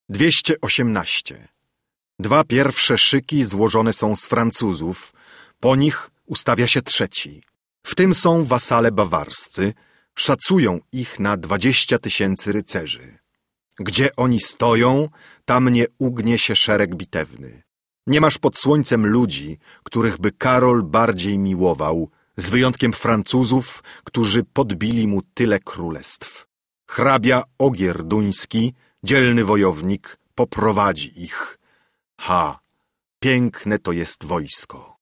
218. 2 pierwsze szyki złożone są z Francuzów, po nich ustawia się trzeci. W tym są wasale bawarscy, szacują ich na 20 000 rycerzy. Gdzie oni stoją, tam nie ugnie się szereg bitewny. Nie masz pod słońcem ludzi, których by Karol bardziej miłował, z wyjątkiem Francuzów, którzy podbili mu tyle królestw. Hrabia Ogier Duński, dzielny wojownik, poprowadzi ich. Ha, piękne to jest wojsko.